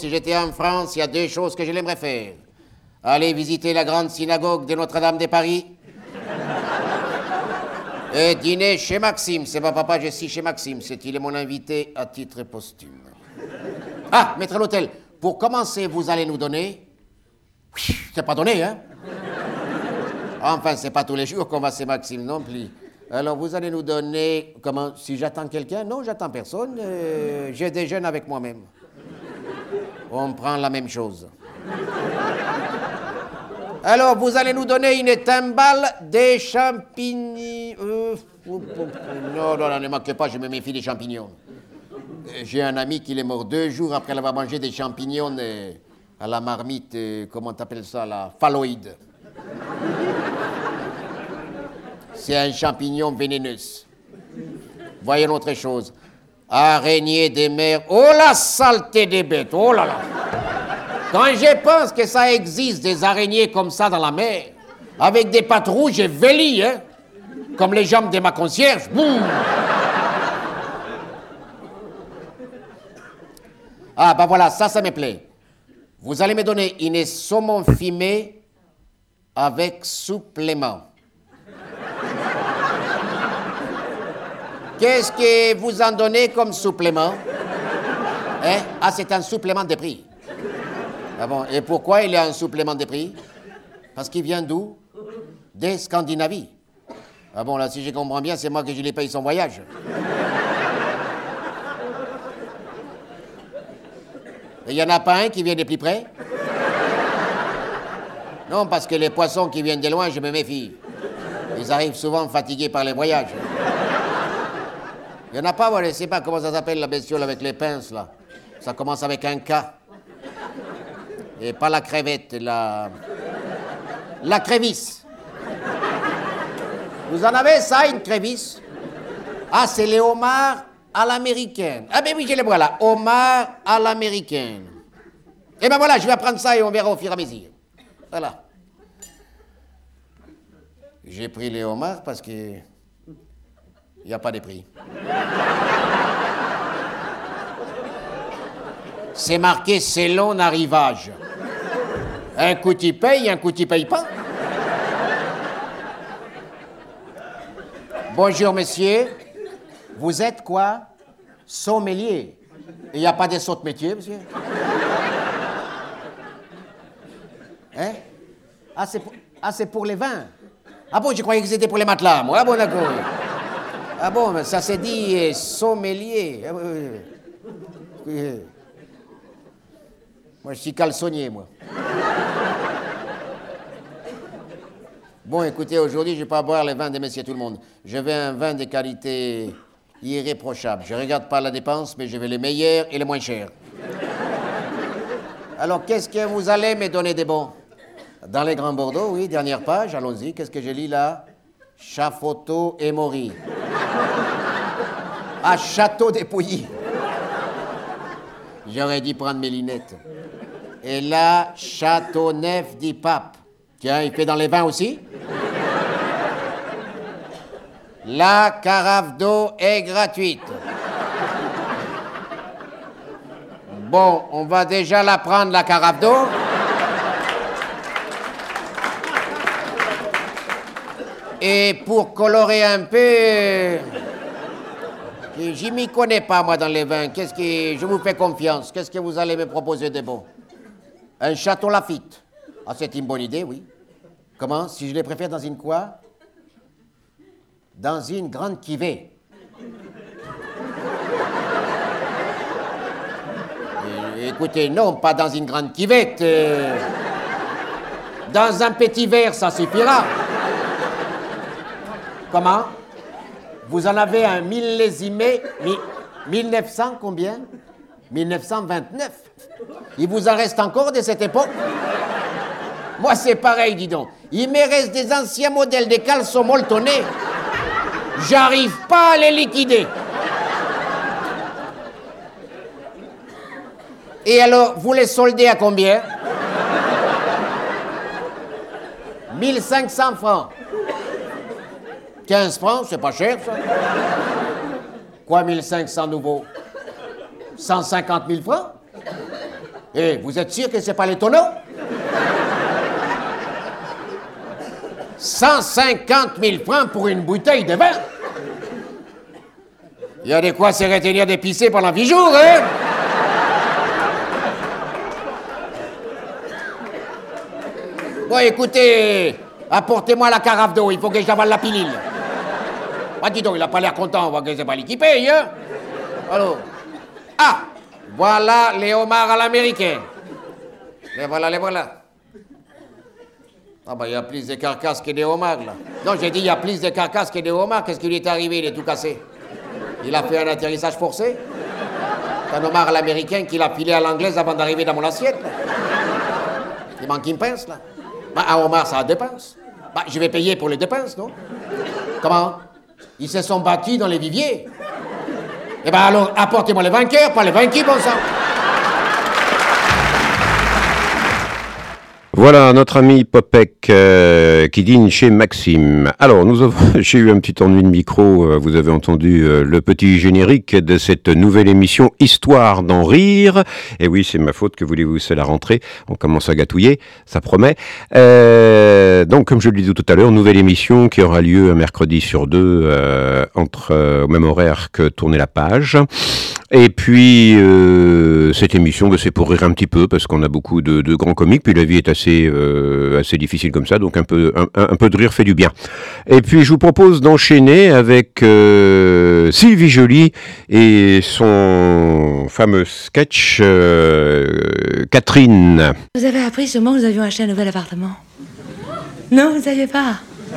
si j'étais en France, il y a 2 choses que je l'aimerais faire. Aller visiter la grande synagogue de Notre-Dame de Paris et dîner chez Maxime. C'est pas papa, je suis chez Maxime. Il est mon invité à titre posthume. Ah, maître l'hôtel, pour commencer, vous allez nous donner... C'est pas donné, hein? Enfin, c'est pas tous les jours qu'on va chez Maxime non plus. Alors, vous allez nous donner... Comment? Si j'attends quelqu'un? Non, j'attends personne. Je déjeune avec moi-même. On prend la même chose. Alors, vous allez nous donner une timbale des champignons... Non, ne manquez pas, je me méfie des champignons. J'ai un ami qui est mort 2 jours après avoir mangé des champignons à la marmite, comment t'appelles ça, la phalloïde. C'est un champignon vénéneux. Voyons autre chose. Araignée des mers. Oh la saleté des bêtes, oh là là. Quand je pense que ça existe des araignées comme ça dans la mer, avec des pattes rouges et vêlues, hein, comme les jambes de ma concierge. Boum. Ah, ben voilà, ça me plaît. Vous allez me donner une saumon fumé avec supplément. Qu'est-ce que vous en donnez comme supplément? Hein? Ah, c'est un supplément de prix. Ah bon, et pourquoi il y a un supplément de prix? Parce qu'il vient d'où? Des Scandinavies. Ah bon, là, si je comprends bien, c'est moi que je lui paye son voyage. Il n'y en a pas un qui vient de plus près? Non, parce que les poissons qui viennent de loin, je me méfie. Ils arrivent souvent fatigués par les voyages. Il n'y en a pas, moi, je ne sais pas comment ça s'appelle la bestiole avec les pinces, là. Ça commence avec un K. Et pas la crevette, la crévisse. Vous en avez, ça, une crévisse? Ah, c'est les homards à l'américaine. Ah, ben oui, je les vois là. Homards à l'américaine. Eh ben voilà, je vais apprendre ça et on verra au fur et à mesure. Voilà. J'ai pris les homards parce que... il n'y a pas de prix. C'est marqué selon arrivage. Un coup tu payes, un coup tu payes pas. Bonjour, monsieur. Vous êtes quoi? Sommelier. Il n'y a pas de saut de métier, monsieur? Hein? Ah, c'est pour les vins. Ah bon, je croyais que c'était pour les matelas, moi. Ah bon, d'accord. Ah bon, mais ça s'est dit sommelier. Ah, oui. Moi, je suis caleçonnier, moi. Bon, écoutez, aujourd'hui, je ne vais pas boire les vins de messieurs tout le monde. Je veux un vin de qualité irréprochable. Je ne regarde pas la dépense, mais je veux les meilleurs et les moins chers. Alors, qu'est-ce que vous allez me donner des bons? Dans les Grands Bordeaux, oui, dernière page, allons-y. Qu'est-ce que je lis là? Chafoto et Maury. Ah, Château des Pouilly. J'aurais dû prendre mes lunettes. Et là, Châteauneuf du Pape. Tiens, il fait dans les vins aussi. La carafe d'eau est gratuite. Bon, on va déjà la prendre, la carafe d'eau. Et pour colorer un peu, je m'y connais pas, moi, dans les vins. Je vous fais confiance. Qu'est-ce que vous allez me proposer de bon? Un Château Lafite. Ah, c'est une bonne idée, oui. Comment? Si je les préfère dans une quoi? Dans une grande cuvée. Écoutez, non, pas dans une grande cuvette. Dans un petit verre, ça suffira. Comment? Vous en avez un millésimé, 1900 combien? 1929. Il vous en reste encore de cette époque? Moi, c'est pareil, dis donc. Il me reste des anciens modèles de caleçons molletonnés. J'arrive pas à les liquider. Et alors, vous les soldez à combien? 1500 francs. 15 francs, c'est pas cher, ça. Quoi, 1500 nouveaux? 150 000 francs? Eh, vous êtes sûr que c'est pas les tonneaux? 150 000 francs pour une bouteille de vin? Il y a de quoi se retenir de pisser pendant 8 jours, hein? Bon, écoutez, apportez-moi la carafe d'eau, il faut que j'avale la pilule. Ah, dis donc, il a pas l'air content, on voit que c'est pas lui qui paye, hein? Alors, ah, voilà les homards à l'américaine. Les voilà, les voilà. Ah bah, il y a plus de carcasses que des homards, là. Non, j'ai dit, il y a plus de carcasses que des homards. Qu'est-ce qui lui est arrivé? Il est tout cassé. Il a fait un atterrissage forcé. C'est un homard à l'américaine qu'il a filé à l'anglaise avant d'arriver dans mon assiette, là. Il manque une pince, là. Bah, un homard, ça a deux pinces. Bah, je vais payer pour les deux pinces, non? Comment? Ils se sont battus dans les viviers. Eh ben alors, apportez-moi les vainqueurs, pas les vaincus, bon sang. Voilà notre ami Popek qui dîne chez Maxime. Alors, j'ai eu un petit ennui de micro. Vous avez entendu le petit générique de cette nouvelle émission Histoire d'en rire. Et oui, c'est ma faute, que voulez-vous, c'est la rentrée. On commence à gâtouiller, ça promet. Donc, comme je le disais tout à l'heure, nouvelle émission qui aura lieu un mercredi sur deux, au même horaire que Tourner la page. Et puis, cette émission, c'est pour rire un petit peu, parce qu'on a beaucoup de grands comiques, puis la vie est assez difficile comme ça, donc un peu de rire fait du bien. Et puis, je vous propose d'enchaîner avec Sylvie Joly et son fameux sketch Catherine. Vous avez appris sûrement que nous avions acheté un nouvel appartement. Non, vous ne saviez pas?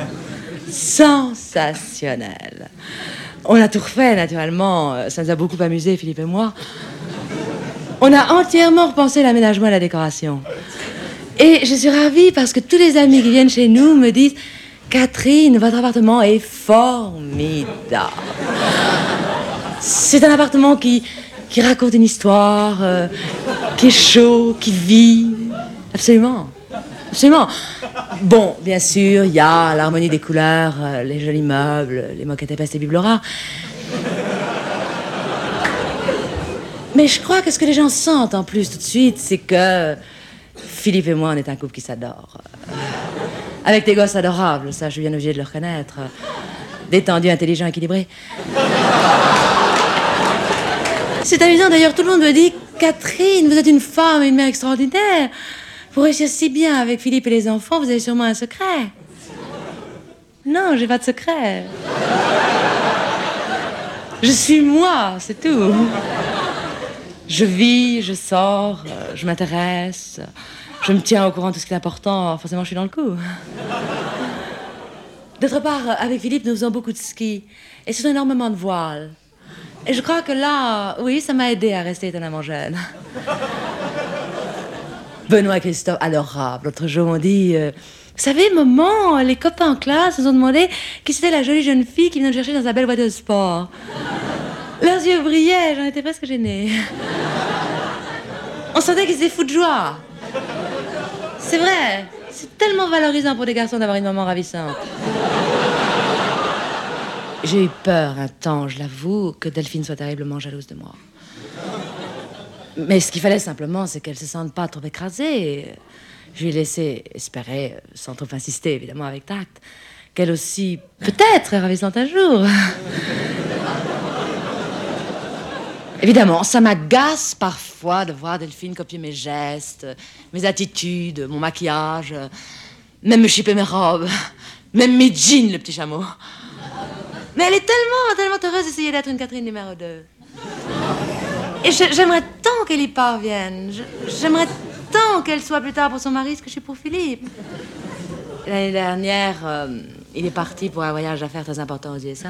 Sensationnel. On a tout refait, naturellement. Ça nous a beaucoup amusé, Philippe et moi. On a entièrement repensé l'aménagement et la décoration. Et je suis ravie parce que tous les amis qui viennent chez nous me disent « Catherine, votre appartement est formidable. » C'est un appartement qui raconte une histoire, qui est chaud, qui vit. Absolument. Absolument. Bon, bien sûr, il y a l'harmonie des couleurs, les jolis meubles, les moquettes épaisses et bibelots rares. Mais je crois que ce que les gens sentent en plus tout de suite, c'est que Philippe et moi, on est un couple qui s'adore. Avec des gosses adorables, ça, je suis bien obligée de le reconnaître. Détendu, intelligent, équilibré. C'est amusant, d'ailleurs, tout le monde me dit « Catherine, vous êtes une femme et une mère extraordinaire. Pour réussir si bien avec Philippe et les enfants, vous avez sûrement un secret. » Non, j'ai pas de secret. Je suis moi, c'est tout. Je vis, je sors, je m'intéresse, je me tiens au courant de tout ce qui est important, forcément je suis dans le coup. D'autre part, avec Philippe, nous faisons beaucoup de ski, et ce sont énormément de voiles. Et je crois que là, oui, ça m'a aidé à rester étonnamment jeune. Benoît et Christophe, adorable. L'autre jour, on dit... vous savez, maman, les copains en classe nous ont demandé qui c'était la jolie jeune fille qui venait nous chercher dans sa belle voiture de sport. Leurs yeux brillaient, j'en étais presque gênée. On sentait qu'ils étaient fous de joie. C'est vrai, c'est tellement valorisant pour des garçons d'avoir une maman ravissante. J'ai eu peur un temps, je l'avoue, que Delphine soit terriblement jalouse de moi. Mais ce qu'il fallait simplement, c'est qu'elle se sente pas trop écrasée. Je lui ai laissé espérer, sans trop insister, évidemment, avec tact, qu'elle aussi, peut-être, est ravissante un jour. Évidemment, ça m'agace parfois de voir Delphine copier mes gestes, mes attitudes, mon maquillage, même me chipper mes robes, même mes jeans, le petit chameau. Mais elle est tellement heureuse d'essayer d'être une Catherine numéro 2. Et j'aimerais tant qu'elle y parvienne. J'aimerais tant qu'elle soit plus tard pour son mari ce que je suis pour Philippe. L'année dernière, il est parti pour un voyage d'affaires très important aux USA.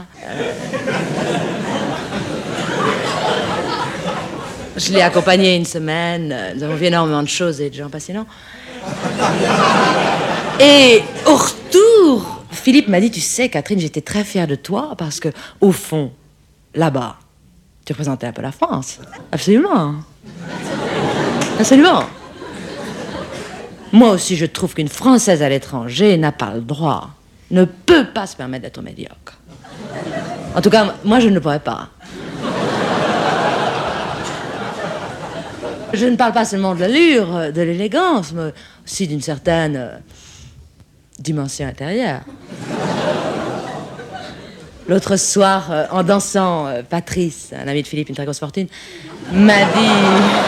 Je l'ai accompagné une semaine. Nous avons vu énormément de choses et de gens passionnants. Et au retour, Philippe m'a dit, tu sais, Catherine, j'étais très fière de toi parce que, au fond, là-bas, tu représentais un peu la France. Absolument. Absolument. Moi aussi, je trouve qu'une Française à l'étranger n'a pas le droit, ne peut pas se permettre d'être médiocre. En tout cas, moi, je ne le pourrais pas. Je ne parle pas seulement de l'allure, de l'élégance, mais aussi d'une certaine dimension intérieure. L'autre soir, en dansant, Patrice, un ami de Philippe, une très grosse fortune, m'a dit...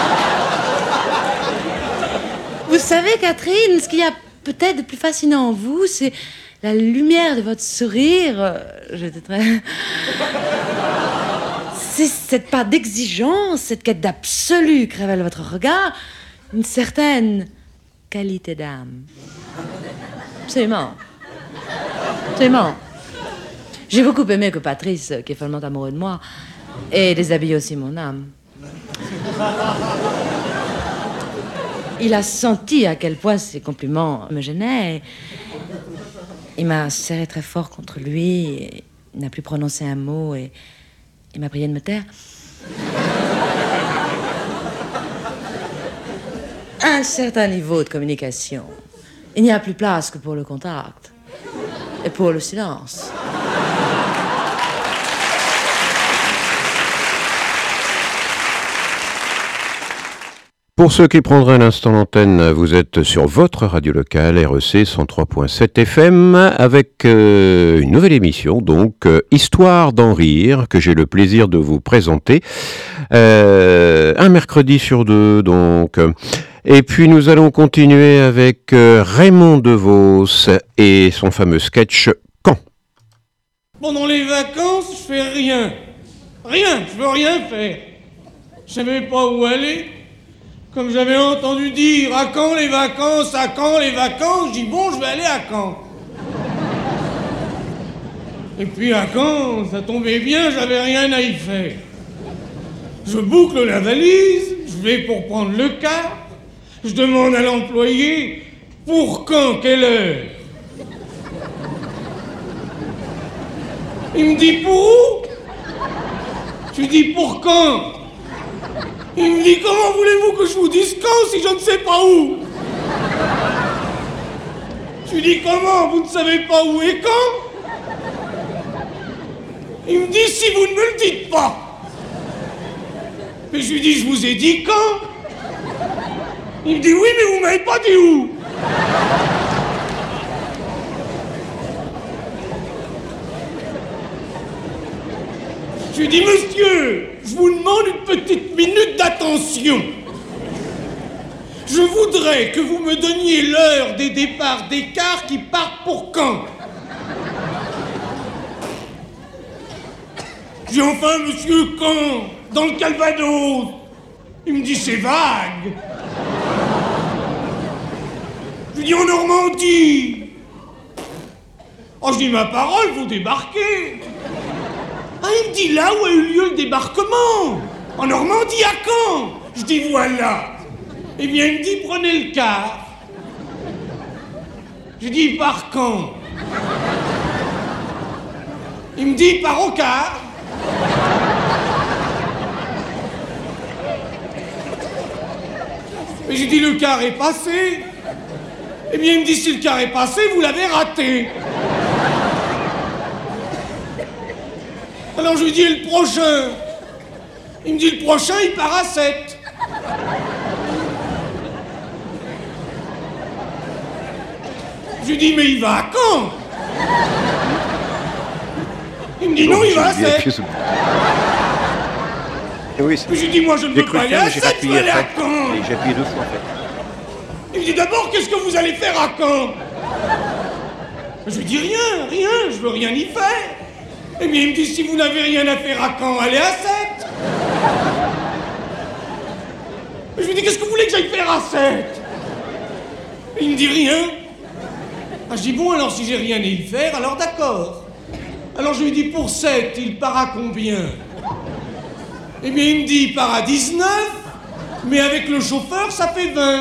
Vous savez, Catherine, ce qu'il y a peut-être de plus fascinant en vous, c'est la lumière de votre sourire. J'étais très... C'est cette part d'exigence, cette quête d'absolu que révèle votre regard, une certaine qualité d'âme. Absolument. Absolument. J'ai beaucoup aimé que Patrice, qui est follement amoureux de moi, ait déshabillé aussi mon âme. Il a senti à quel point ces compliments me gênaient. Il m'a serré très fort contre lui, il n'a plus prononcé un mot et il m'a prié de me taire. Un certain niveau de communication. Il n'y a plus place que pour le contact et pour le silence. Pour ceux qui prendraient l'instant l'antenne, vous êtes sur votre radio locale REC 103.7 FM avec une nouvelle émission, donc Histoire d'en rire, que j'ai le plaisir de vous présenter un mercredi sur deux, donc. Et puis nous allons continuer avec Raymond DeVos et son fameux sketch Quand. Pendant les vacances, je fais rien. Rien, je veux rien faire. Je savais pas où aller. Comme j'avais entendu dire, à quand les vacances, à quand les vacances, je dis bon, je vais aller à Caen. Et puis à Caen, ça tombait bien, j'avais rien à y faire. Je boucle la valise, je vais pour prendre le car, je demande à l'employé, pour quand, quelle heure? Il me dit pour où? Je lui dis pour quand? Il me dit, comment voulez-vous que je vous dise quand si je ne sais pas où? Je lui dis, comment? Vous ne savez pas où et quand? Il me dit, si vous ne me le dites pas. Mais je lui dis, je vous ai dit quand? Il me dit, oui, mais vous m'avez pas dit où? Je lui dis, monsieur, je vous demande une petite minute d'attention. Je voudrais que vous me donniez l'heure des départs des cars qui partent pour Caen. Je dis, enfin, monsieur, Caen, dans le Calvados. Il me dit, c'est vague. Je lui dis, en Normandie. Oh, je dis, ma parole, vous débarquez. Ah, il me dit là où a eu lieu le débarquement. En Normandie, à Caen. Je dis voilà. Eh bien, il me dit prenez le car. Je dis par quand? Il me dit par au car. Et j'ai dit le car est passé. Eh bien, il me dit si le car est passé, vous l'avez raté. Alors je lui dis, et le prochain? Il me dit, le prochain, il part à 7. Je lui dis, mais il va à Caen? Il me dit, non, il va à 7. Oui, je lui dis, moi, je ne veux pas aller à 7, je veux aller à Caen. J'ai appuyé 2 fois, en fait. Il me dit, d'abord, qu'est-ce que vous allez faire à Caen? Je lui dis, rien, je veux rien y faire. Eh bien, il me dit, si vous n'avez rien à faire à Caen, allez à 7. Je lui dis, qu'est-ce que vous voulez que j'aille faire à 7? Il me dit, rien. Ah, je dis, bon, alors si j'ai rien à y faire, alors d'accord. Alors je lui dis, pour 7, il part à combien? Eh bien, il me dit, il part à 19, mais avec le chauffeur, ça fait 20.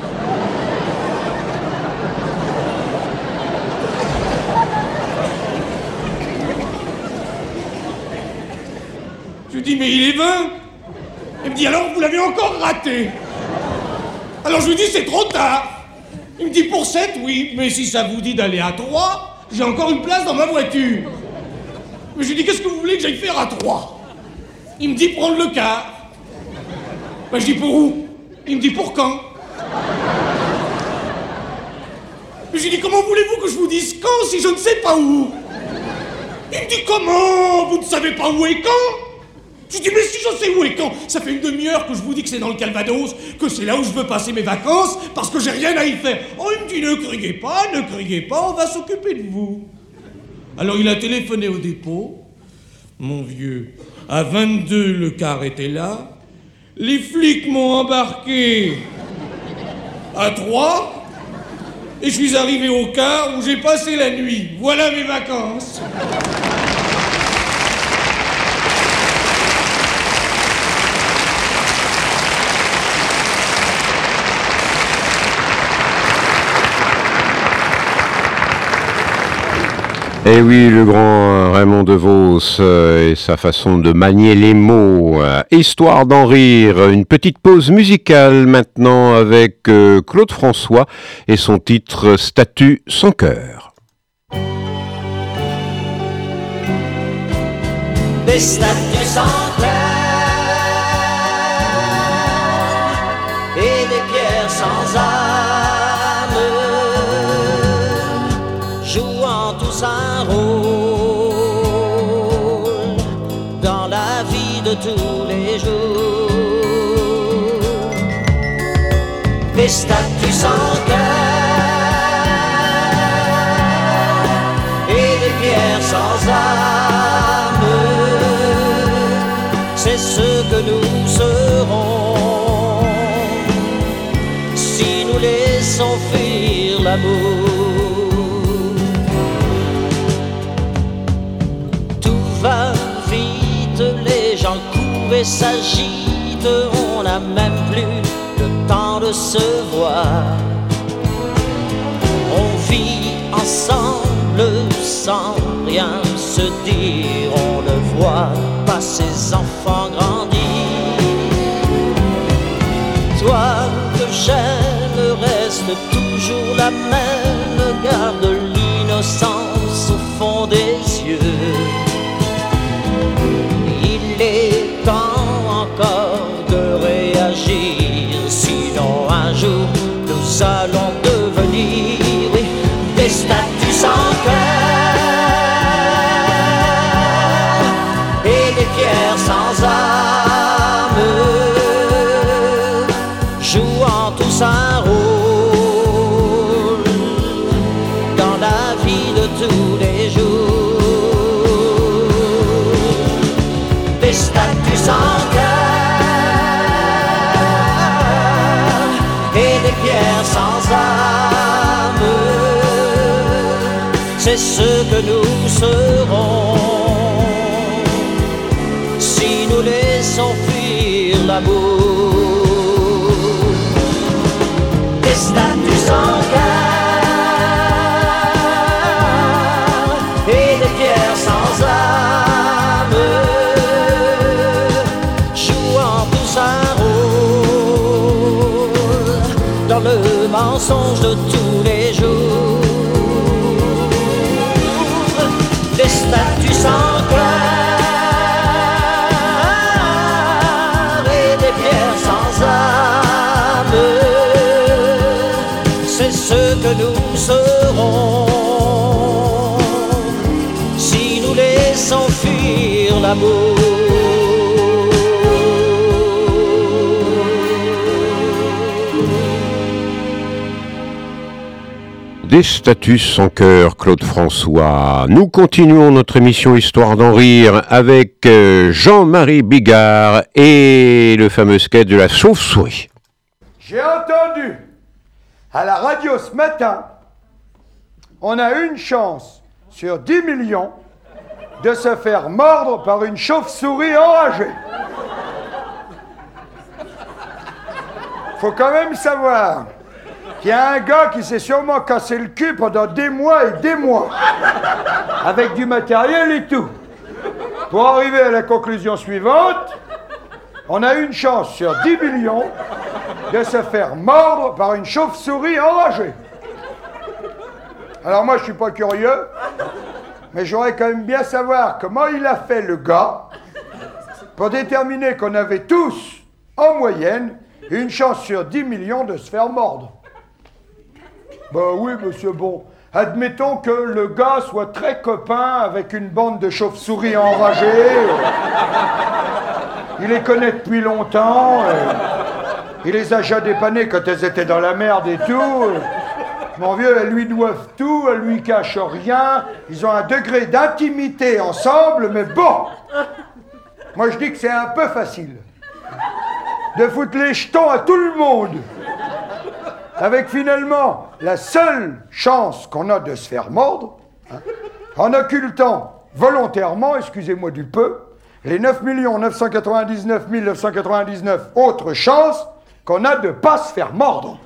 Je lui dis, mais il est 20. Il me dit, alors vous l'avez encore raté. Alors je lui dis, c'est trop tard. Il me dit, pour 7, oui, mais si ça vous dit d'aller à 3, j'ai encore une place dans ma voiture. Mais je lui dis, qu'est-ce que vous voulez que j'aille faire à 3? Il me dit, prendre le car. Ben, je dis, pour où? Il me dit pour quand? Mais j'ai dit comment voulez-vous que je vous dise quand si je ne sais pas où? Il me dit comment? Vous ne savez pas où et quand? Je dis mais si je sais où et quand. Ça fait une demi-heure que je vous dis que c'est dans le Calvados, que c'est là où je veux passer mes vacances, parce que j'ai rien à y faire. Oh, il me dit ne criez pas, on va s'occuper de vous. Alors il a téléphoné au dépôt. Mon vieux, à 22 le car était là. Les flics m'ont embarqué à 3 et je suis arrivé au car où j'ai passé la nuit. Voilà mes vacances. Eh oui, le grand Raymond DeVos et sa façon de manier les mots. Histoire d'en rire, une petite pause musicale maintenant avec Claude François et son titre Statue sans cœur. Des statues sans cœur et des pierres sans âme, jouant tous un rôle dans la vie de tous les jours. Des statues sans cœur et des pierres sans âme, c'est ce que nous serons si nous laissons fuir l'amour. Tout va vite, les gens courent et s'agitent, on n'a même plus le temps de se voir. On vit ensemble sans rien se dire, on ne voit pas ses enfants grandir. Toi que j'aime reste toujours la même, garde l'innocence au fond des yeux. Il est temps encore de réagir, sinon un jour nous allons devenir des statues sans cœur et des pierres sans âme, jouant tous un rôle dans la vie de tous les jours. Des statues sans cœur et des pierres sans âme, c'est ce que nous serons si nous laissons fuir l'amour. Des statues sans cœur et des pierres sans âme, jouant tous un rôle dans le mensonge de tous les jours. Des statues sans cœur et des pierres sans âme, c'est ce que nous serons si nous laissons fuir l'amour. Des statues sans cœur, Claude François. Nous continuons notre émission Histoire d'en rire avec Jean-Marie Bigard et le fameux sketch de la chauve-souris. J'ai entendu à la radio ce matin, on a une chance sur 10 millions de se faire mordre par une chauve-souris enragée. Faut quand même savoir qu'il y a un gars qui s'est sûrement cassé le cul pendant des mois et des mois, avec du matériel et tout, pour arriver à la conclusion suivante: on a une chance sur 10 millions de se faire mordre par une chauve-souris enragée. Alors moi, je suis pas curieux, mais j'aurais quand même bien savoir comment il a fait le gars pour déterminer qu'on avait tous, en moyenne, une chance sur 10 millions de se faire mordre. Ben oui, monsieur, bon. Admettons que le gars soit très copain avec une bande de chauves-souris enragées. Il les connaît depuis longtemps. Il les a déjà dépannées quand elles étaient dans la merde et tout. Mon vieux, elles lui doivent tout, elles lui cachent rien. Ils ont un degré d'intimité ensemble, mais bon. Moi, je dis que c'est un peu facile de foutre les jetons à tout le monde. Avec finalement la seule chance qu'on a de se faire mordre, hein, en occultant volontairement, excusez-moi du peu, les 9 999 999 autres chances qu'on a de ne pas se faire mordre.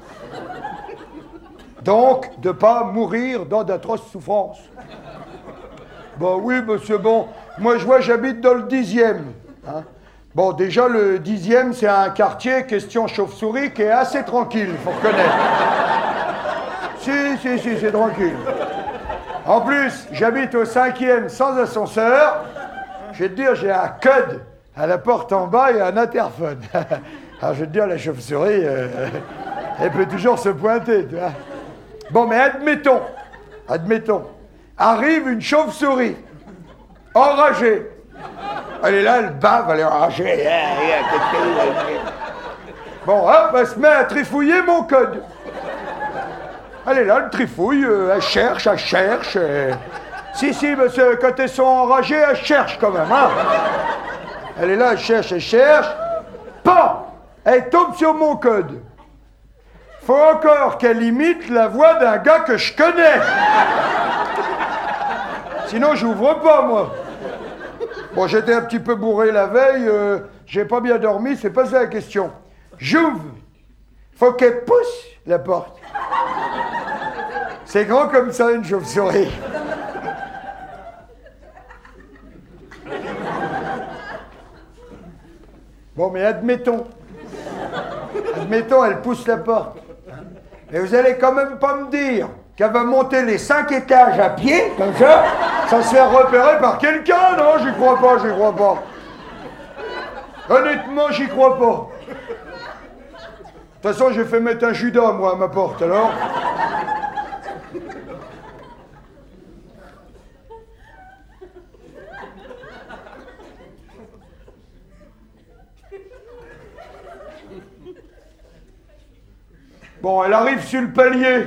Donc, de ne pas mourir dans d'atroces souffrances. Bon, oui, monsieur, bon, moi je vois, j'habite dans le 10e. Hein. Bon, déjà, le 10e, c'est un quartier, question chauve-souris, qui est assez tranquille, faut reconnaître. Si, c'est tranquille. En plus, j'habite au 5e sans ascenseur. Je vais te dire, j'ai un code à la porte en bas et un interphone. Alors, je vais te dire, la chauve-souris, elle peut toujours se pointer, tu vois. Bon, mais admettons, arrive une chauve-souris, enragée. Elle est là, elle bave, elle est enragée. Bon, hop, elle se met à trifouiller mon code. Elle est là, elle trifouille, elle cherche. Si, monsieur, quand elles sont enragées, elle cherche quand même, hein. Elle est là, elle cherche. Pan! Elle tombe sur mon code. Faut encore qu'elle imite la voix d'un gars que je connais. Sinon, j'ouvre pas, moi. Bon, j'étais un petit peu bourré la veille, j'ai pas bien dormi, c'est pas ça la question. J'ouvre. Faut qu'elle pousse la porte. C'est grand comme ça, une chauve-souris. Bon, mais admettons, elle pousse la porte. Mais vous allez quand même pas me dire qu'elle va monter les 5 étages à pied, comme ça, sans se faire repérer par quelqu'un, non, j'y crois pas. Honnêtement, j'y crois pas. De toute façon, j'ai fait mettre un judas, moi, à ma porte, alors. Bon, elle arrive sur le palier.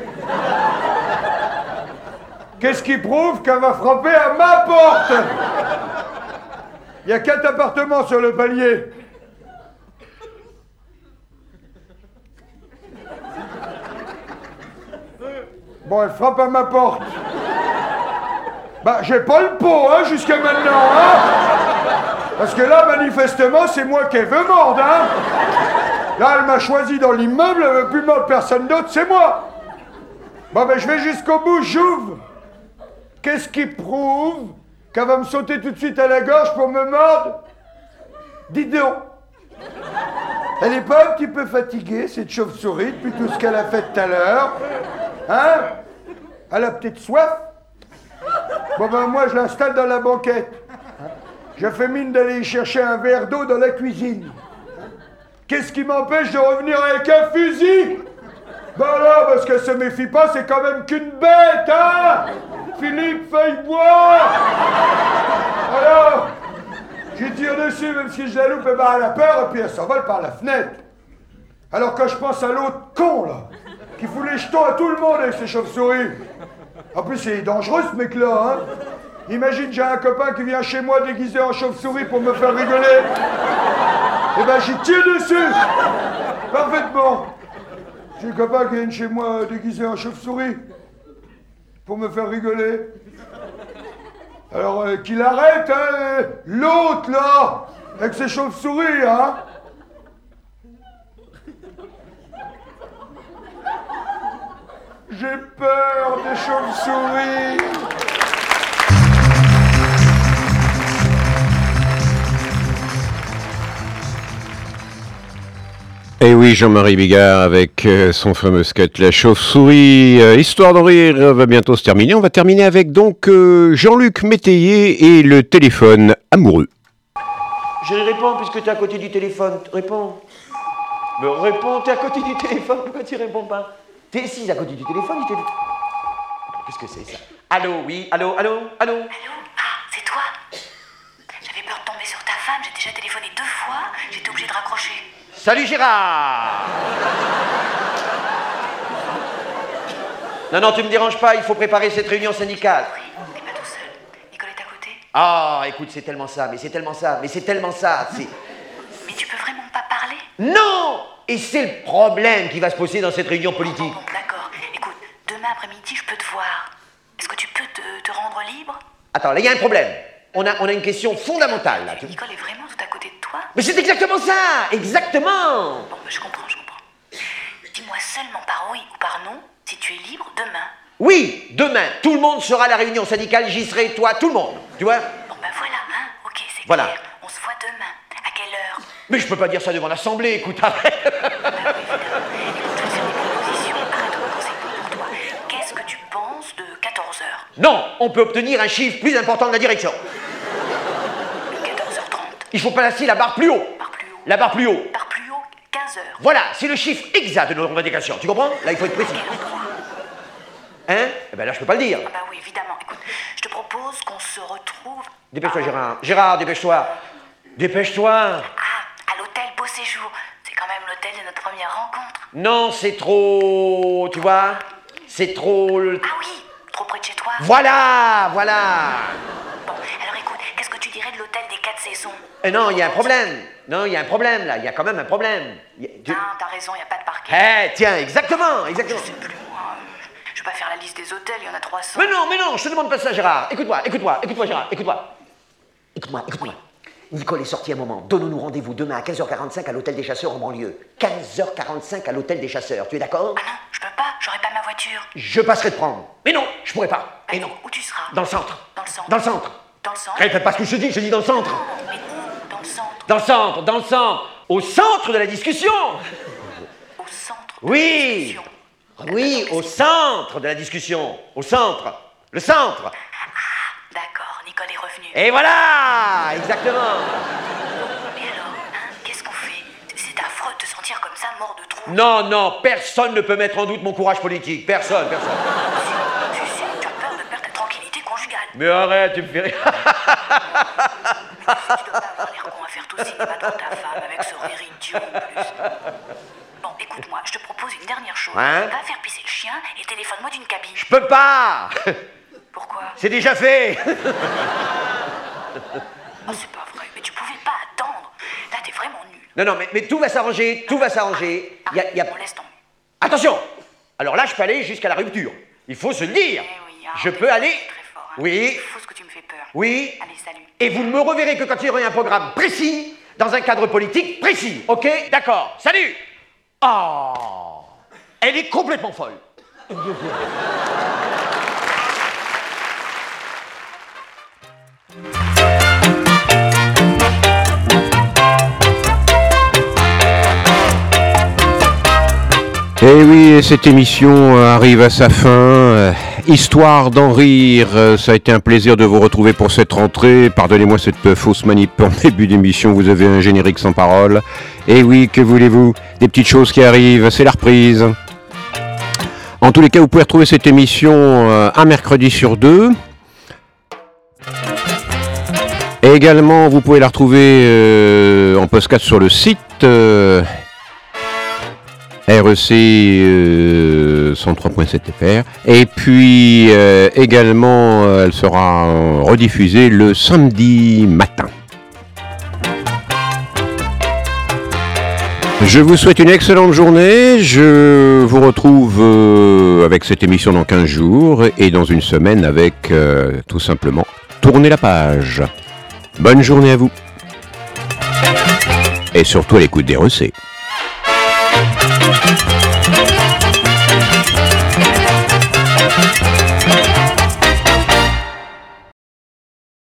Qu'est-ce qui prouve qu'elle va frapper à ma porte? Il y a 4 appartements sur le palier. Bon, elle frappe à ma porte. Bah, j'ai pas le pot, hein, jusqu'à maintenant, hein. Parce que là, manifestement, c'est moi qui veux mordre, hein. Là, elle m'a choisi dans l'immeuble, elle veut plus mordre personne d'autre, c'est moi. Bon, ben, je vais jusqu'au bout, j'ouvre. Qu'est-ce qui prouve qu'elle va me sauter tout de suite à la gorge pour me mordre? Dis donc. Elle est pas un petit peu fatiguée, cette chauve-souris, depuis tout ce qu'elle a fait tout à l'heure? Hein? Elle a peut-être soif? Bon, ben, moi, je l'installe dans la banquette. Je fais mine d'aller y chercher un verre d'eau dans la cuisine. Qu'est-ce qui m'empêche de revenir avec un fusil? Ben là, parce qu'elle se méfie pas, c'est quand même qu'une bête, hein? Philippe Feuillebois! Alors, je tire dessus, même si je la loupe, et ben elle a peur, et puis elle s'envole par la fenêtre. Alors quand je pense à l'autre con, là, qui fout les jetons à tout le monde avec ses chauves-souris. En plus, c'est dangereux, ce mec-là, hein? Imagine, j'ai un copain qui vient chez moi déguisé en chauve-souris pour me faire rigoler. Eh ben, j'y tire dessus. Parfaitement. J'ai un copain qui vient chez moi déguisé en chauve-souris pour me faire rigoler. Alors, qu'il arrête, hein, l'autre, là, avec ses chauves-souris, hein. J'ai peur des chauves-souris. Et oui, Jean-Marie Bigard avec son fameux sketch La Chauve-souris. Histoire d'en rire va bientôt se terminer. On va terminer avec donc Jean-Luc Métayer et le téléphone amoureux. Je réponds puisque tu es à côté du téléphone. Réponds. Mais réponds, t'es à côté du téléphone, pourquoi tu réponds pas? T'es assise à côté du téléphone, il t'est... Qu'est-ce que c'est ça? Allô, oui, allô? Allô? Ah, c'est toi? J'avais peur de tomber sur ta femme, j'ai déjà téléphoné 2 fois, j'étais obligée de raccrocher. Salut Gérard! Non, tu me déranges pas, il faut préparer cette réunion syndicale. Oui, t'es pas tout seul. Nicole est à côté? Ah, écoute, c'est tellement ça, c'est... Mais tu peux vraiment pas parler? Non! Et c'est le problème qui va se poser dans cette réunion politique. Bon, d'accord. Écoute, demain après-midi, je peux te voir. Est-ce que tu peux te rendre libre? Attends, là, il y a un problème. On a une question fondamentale, là. Nicole est vraiment tout à côté de toi? Mais c'est exactement ça! Exactement! Bon, je comprends. Dis-moi seulement par oui ou par non si tu es libre demain. Oui, demain, tout le monde sera à la réunion syndicale, j'y serai, toi, tout le monde, tu vois? Bon, voilà, hein? Ok, c'est voilà. Clair. On se voit demain. À quelle heure? Mais je peux pas dire ça devant l'Assemblée, écoute, arrête. Oui, évidemment. Écoute, je vais faire des propositions. Arrête-toi quand c'est bon pour toi. Qu'est-ce que tu penses de 14h? Non, on peut obtenir un chiffre plus important de la direction. 14h30. Il faut placer la barre plus haut. La barre plus haut. Barre plus haut, 15h. Voilà, c'est le chiffre exact de notre revendication. Tu comprends? Là, il faut être précis. Quel endroit? Hein? Eh ben là, je peux pas le dire. Ah bah oui, évidemment. Écoute, je te propose qu'on se retrouve... Dépêche-toi, Gérard. Gérard, dépêche-toi. Dépêche-toi. Ah, à l'hôtel Beau Séjour. C'est quand même l'hôtel de notre première rencontre. Non, c'est trop... Tu vois? C'est trop... Ah oui, trop près de chez toi. Voilà. Bon, alors écoute, qu'est-ce que tu dirais de l'hôtel des 4 saisons? Non, il y a un problème. Non, il y a un problème, là. Il y a quand même un problème. Non, t'as raison, il n'y a pas de parking. Tiens, exactement. Je sais plus, moi. Je vais pas faire la liste des hôtels, il y en a 300. Mais non, je te demande pas ça, Gérard. Écoute-moi, Gérard, écoute-moi. Nicole est sortie un moment. Donnons-nous rendez-vous demain à 15h45 à l'hôtel des chasseurs en banlieue. 15h45 à l'hôtel des chasseurs, tu es d'accord? Ah non, je peux pas, j'aurai pas ma voiture. Je passerai te prendre. Mais non, je pourrai pas. Et non. Où tu seras? Dans le centre. Dans le centre. Dans le centre. Dans le centre. Répète pas ce que je dis dans le centre. Non, mais où? Dans le centre. Dans le centre. Au centre de la discussion. Au centre de Oui. la discussion. Oui, au centre de la discussion. Au centre. Le centre. D'accord, Nicole est revenue. Et voilà. Exactement. Mais alors, qu'est-ce qu'on fait? C'est affreux de te sentir comme ça, mort de trouille. Non, personne ne peut mettre en doute mon courage politique. Personne. Tu as peur de perdre ta tranquillité conjugale. Mais arrête, tu me fais rire. Mais tu dois pas avoir l'air con à faire tout le cinéma devant ta femme avec ce rire idiot en plus. Bon, écoute-moi, je te propose une dernière chose. Hein? Va faire pisser le chien et téléphone-moi d'une cabine. Je peux pas. Pourquoi? C'est déjà fait. Oh, c'est pas vrai, mais tu pouvais pas attendre. Là, t'es vraiment nul. Non, mais tout va s'arranger, Bon, laisse tomber. Attention. Alors là, je peux aller jusqu'à la rupture. Il faut se le dire. Oui, je peux aller... Très fort, hein. Oui. C'est fou ce que tu me fais peur. Oui. Allez, salut. Et vous ne me reverrez que quand il y aura un programme précis, dans un cadre politique précis. Ok? D'accord. Salut. Oh. Elle est complètement folle. Et oui, cette émission arrive à sa fin. Histoire d'en rire, ça a été un plaisir de vous retrouver pour cette rentrée. Pardonnez-moi cette fausse manip en début d'émission, vous avez un générique sans parole. Et oui, que voulez-vous? Des petites choses qui arrivent, c'est la reprise. En tous les cas, vous pouvez retrouver cette émission un mercredi sur 2. Et également, vous pouvez la retrouver en podcast sur le site REC 103.7 FR. Et puis également, elle sera rediffusée le samedi matin. Je vous souhaite une excellente journée. Je vous retrouve avec cette émission dans 15 jours et dans une semaine avec tout simplement Tournez la page. Bonne journée à vous. Et surtout à l'écoute des REC.